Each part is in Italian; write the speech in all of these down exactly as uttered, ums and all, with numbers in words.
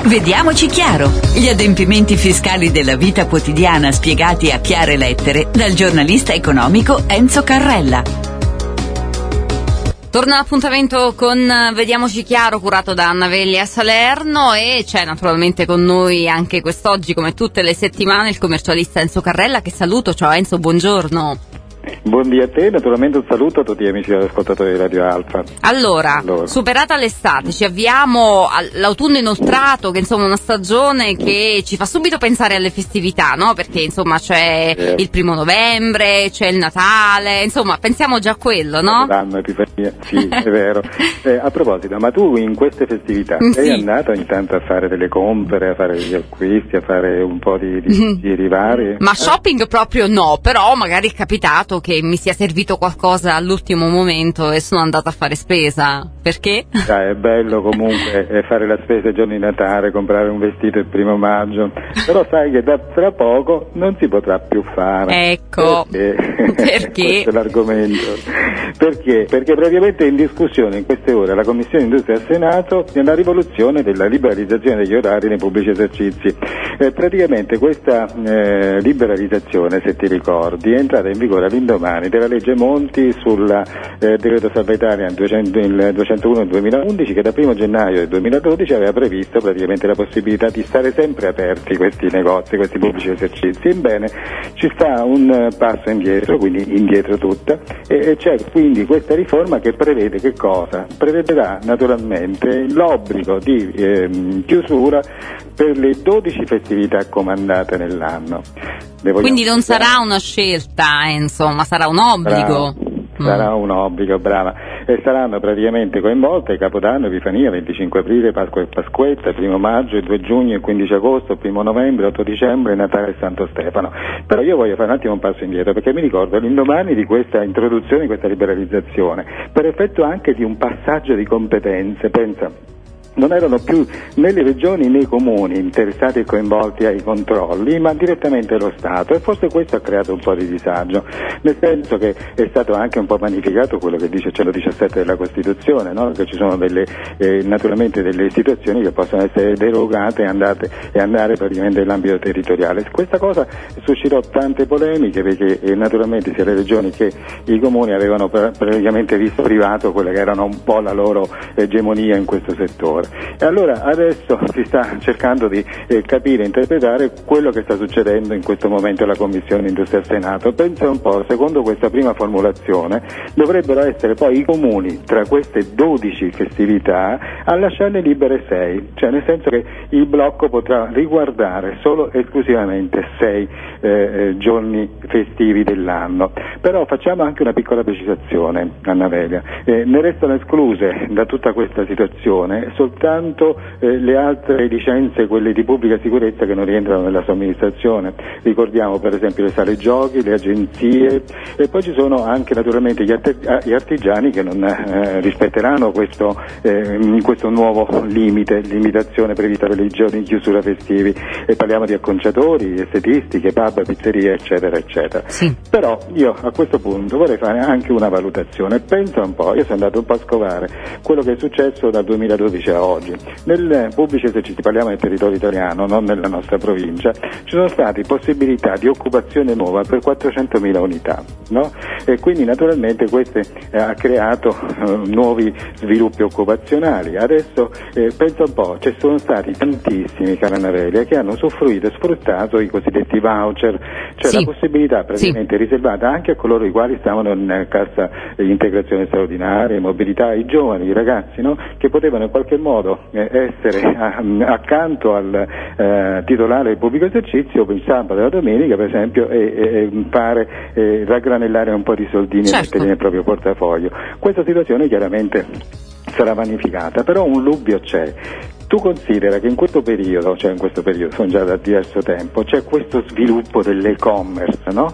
Vediamoci chiaro. Gli adempimenti fiscali della vita quotidiana spiegati a chiare lettere dal giornalista economico Enzo Carrella. Torna l'appuntamento con Vediamoci Chiaro, curato da Anna Veglia Salerno, e c'è naturalmente con noi anche quest'oggi, come tutte le settimane, il commercialista Enzo Carrella, che saluto. Ciao Enzo, buongiorno. Buondì a te, naturalmente un saluto a tutti gli amici ascoltatori di Radio Alfa. Allora, allora, superata l'estate, ci avviamo all'autunno inoltrato, che insomma è una stagione che ci fa subito pensare alle festività, no? Perché insomma c'è eh. il primo novembre, c'è il Natale, insomma pensiamo già a quello, no? L'anno Epifania, sì, è vero. Eh, a proposito, ma tu in queste festività sì. sei andato ogni tanto a fare delle compere, a fare gli acquisti, a fare un po' di, di giri vari? Ma shopping proprio no, però magari è capitato che mi sia servito qualcosa all'ultimo momento e sono andata a fare spesa. Perché? Ah, è bello comunque fare la spesa il giorno di Natale, comprare un vestito il primo maggio, però sai che da tra poco non si potrà più fare. Ecco. Perché? Perché? Questo è l'argomento. Perché? Perché praticamente è in discussione in queste ore alla Commissione Industria al Senato la rivoluzione della liberalizzazione degli orari nei pubblici esercizi. Eh, praticamente questa eh, liberalizzazione, se ti ricordi, è entrata in vigore all'indomani della legge Monti sul eh, decreto salva Italia duecento, il duecentouno del duemilaundici, che da primo gennaio del duemiladodici aveva previsto praticamente la possibilità di stare sempre aperti questi negozi, questi pubblici esercizi. Ebbene, ci sta un passo indietro, quindi indietro tutta, e, e c'è quindi questa riforma che prevede che cosa? Prevederà naturalmente l'obbligo di eh, chiusura per le dodici festività comandate nell'anno. Quindi non sarà una scelta, insomma, sarà un obbligo. Sarà, sarà un obbligo, brava. E saranno praticamente coinvolte Capodanno, Epifania, venticinque aprile, Pasqua e Pasquetta, primo maggio, due giugno, quindici agosto, primo novembre, otto dicembre, Natale e Santo Stefano. Però io voglio fare un attimo un passo indietro, perché mi ricordo all'indomani di questa introduzione, di questa liberalizzazione, per effetto anche di un passaggio di competenze, pensa, non erano più né le regioni né i comuni interessati e coinvolti ai controlli, ma direttamente lo Stato, e forse questo ha creato un po' di disagio, nel senso che è stato anche un po' magnificato quello che dice il centodiciassette della Costituzione, no? Che ci sono delle eh, naturalmente delle situazioni che possono essere derogate e, andate, e andare praticamente nell'ambito territoriale. Questa cosa suscitò tante polemiche, perché eh, naturalmente sia le regioni che i comuni avevano pr- praticamente visto privato quella che erano un po' la loro egemonia in questo settore. E allora adesso si sta cercando di eh, capire e interpretare quello che sta succedendo in questo momento alla Commissione Industria al Senato. Pensa un po', secondo questa prima formulazione dovrebbero essere poi i comuni tra queste dodici festività a lasciarne libere sei, cioè nel senso che il blocco potrà riguardare solo esclusivamente sei eh, giorni festivi dell'anno. Però facciamo anche una piccola precisazione, Anna Veglia, eh, ne restano escluse da tutta questa situazione soltanto eh, le altre licenze, quelle di pubblica sicurezza, che non rientrano nella somministrazione. Ricordiamo per esempio le sale giochi, le agenzie, e poi ci sono anche naturalmente gli, art- gli artigiani che non eh, rispetteranno questo, eh, questo nuovo limite, limitazione prevista per i giorni di chiusura festivi, e parliamo di acconciatori, estetisti, kebab, pizzerie, eccetera eccetera. Sì. Però io a questo punto vorrei fare anche una valutazione. Pensa un po', io sono andato un po' a scovare quello che è successo dal duemiladodici a oggi. Nel pubblico esercizio, parliamo del territorio italiano, non nella nostra provincia, ci sono state possibilità di occupazione nuova per quattrocentomila unità, no? E quindi naturalmente questo eh, ha creato eh, nuovi sviluppi occupazionali. Adesso eh, pensa un po', ci sono stati tantissimi, cara Navelia, che hanno usufruito e sfruttato i cosiddetti voucher, cioè sì. la possibilità praticamente sì. riservata anche a coloro i quali stavano in cassa di integrazione straordinaria, mobilità, i giovani, i ragazzi, no? Che potevano in qualche modo eh, essere a, accanto al eh, titolare del pubblico esercizio il sabato e la domenica, per esempio, e, e, e fare eh, raggranellare un po' di soldini certo. e metterli nel proprio portafoglio. Questa situazione chiaramente sarà vanificata, però un dubbio c'è. Tu considera che in questo periodo, cioè in questo periodo, sono già da diverso tempo, c'è questo sviluppo dell'e-commerce, no? Ci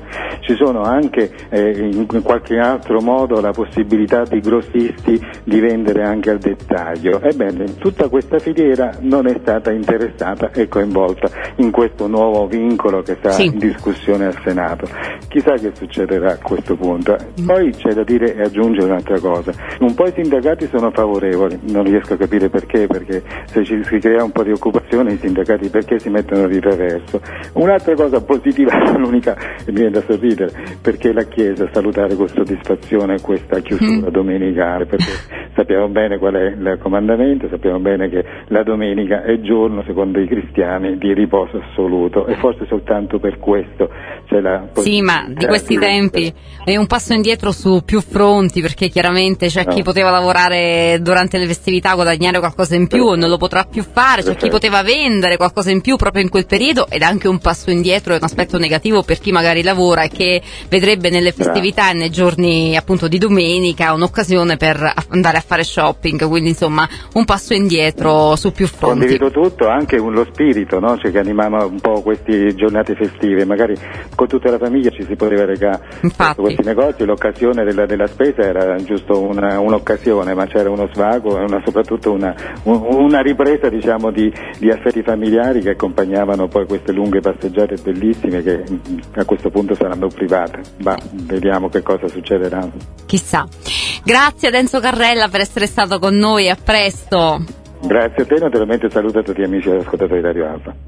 ci sono anche eh, in qualche altro modo la possibilità di grossisti di vendere anche al dettaglio. Ebbene, tutta questa filiera non è stata interessata e coinvolta in questo nuovo vincolo che sta sì. in discussione al Senato. Chissà che succederà a questo punto. Poi c'è da dire e aggiungere un'altra cosa: un po' i sindacati sono favorevoli, non riesco a capire perché, perché se ci si crea un po' di occupazione i sindacati perché si mettono di traverso. Un'altra cosa positiva, l'unica che mi viene da sorridere, perché la Chiesa salutare con soddisfazione questa chiusura mm. domenicale, perché sappiamo bene qual è il comandamento, sappiamo bene che la domenica è giorno, secondo i cristiani, di riposo assoluto, e forse soltanto per questo c'è la possibilità. Sì, ma di questi di tempi è un passo indietro su più fronti, perché chiaramente c'è no. chi poteva lavorare durante le festività, guadagnare qualcosa in più, non lo potrà più fare, c'è chi poteva vendere qualcosa in più proprio in quel periodo, ed anche un passo indietro, è un aspetto negativo per chi magari lavora e che vedrebbe nelle festività e nei giorni appunto di domenica un'occasione per andare a fare shopping, quindi insomma un passo indietro su più fronti. Condivido tutto, anche lo spirito, no? Cioè, che animava un po' queste giornate festive, magari con tutta la famiglia ci si poteva recare a questi negozi, l'occasione della, della spesa era giusto una, un'occasione, ma c'era uno svago e una, soprattutto una, una ripresa, diciamo, di, di affetti familiari che accompagnavano poi queste lunghe passeggiate bellissime che a questo punto saranno private. Ma vediamo che cosa succederà. Chissà. Grazie ad Enzo Carrella per essere stato con noi, a presto. Grazie a te, naturalmente saluto a tutti gli amici e ascoltatori di Radio Alfa.